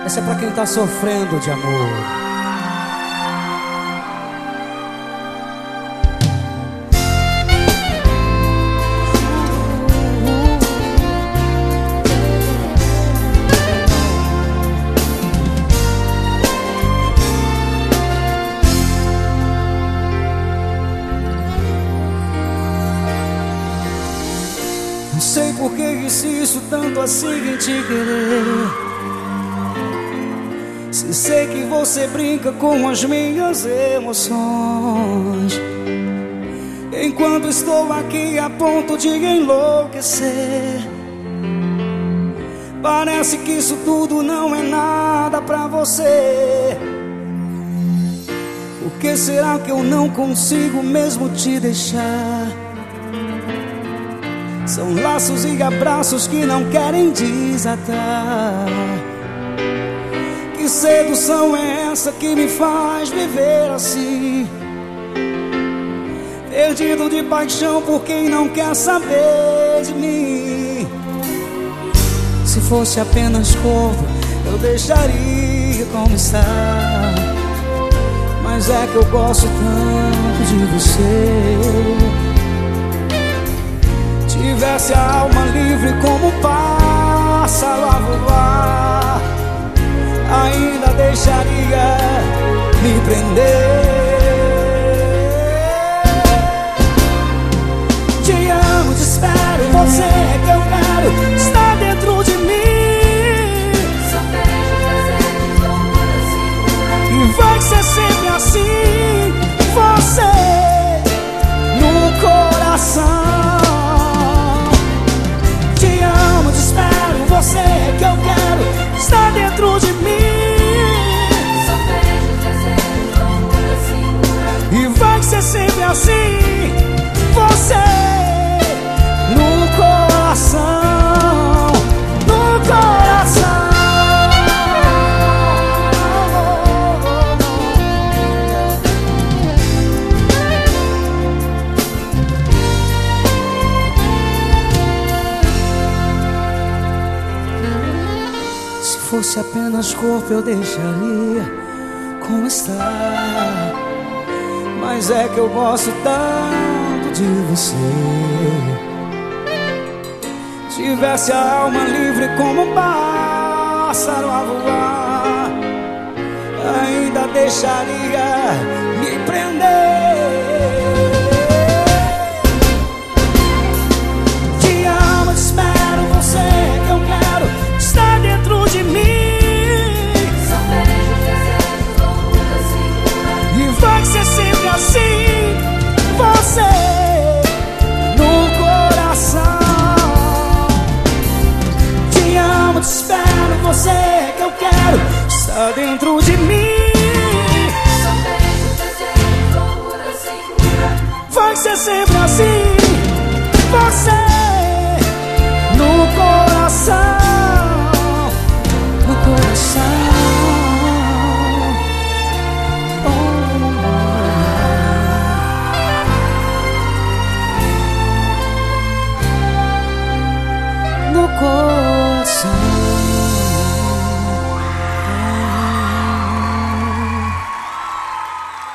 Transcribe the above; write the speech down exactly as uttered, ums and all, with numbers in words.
Essa é pra quem tá sofrendo de amor. Não sei por que insisto tanto assim em te querer, se sei que você brinca com as minhas emoções, enquanto estou aqui a ponto de enlouquecer. Parece que isso tudo não é nada pra você. Por que será que eu não consigo mesmo te deixar? São laços e abraços que não querem desatar. Que sedução é essa que me faz viver assim, perdido de paixão por quem não quer saber de mim? Se fosse apenas corpo, eu deixaria como está, mas é que eu gosto tanto de você. Tivesse a alma livre como um pássaro a voar, ainda deixaria me prender. Te amo, te espero, você é que eu quero, está dentro de mim. Só vejo desejos, loucura sem E vai ser sempre assim, você no coração. Te amo, te espero, você é que eu quero, está dentro de mim. Só vejo desejos, loucura sem E vai ser sempre assim, você no coração, no coração. Se fosse apenas corpo eu deixaria como está, mas é que eu gosto tanto de você. Tivesse a alma livre como um pássaro a voar, ainda deixaria me prender. Te amo, te espero, você é que eu quero, está dentro de mim. Só vejo desejos, loucura sem E vai ser sempre assim, você no coração. Te amo, te espero, você é que eu quero, está dentro de mim. Só vejo desejos, loucura sem cura. Vai ser sempre assim,